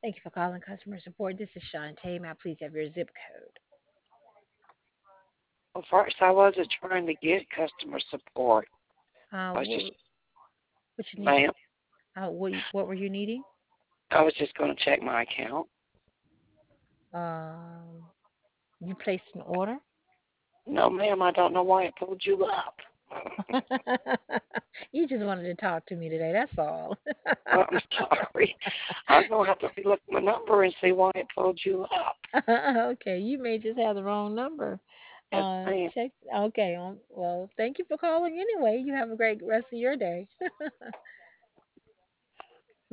Thank you for calling customer support. This is Shantae. May I please have your zip code? Well, first I wasn't trying to get customer support. I was just, What you need? ma'am, What were you needing? I was just going to check my account. Um, you placed an order. No, ma'am, I don't know why it pulled you up. You just wanted to talk to me today. That's all. I'm sorry. I'm going to have to look my number and see why it pulled you up. Okay, you may just have the wrong number. Yes, ma'am. Check. Okay. Well, thank you for calling anyway. You have a great rest of your day.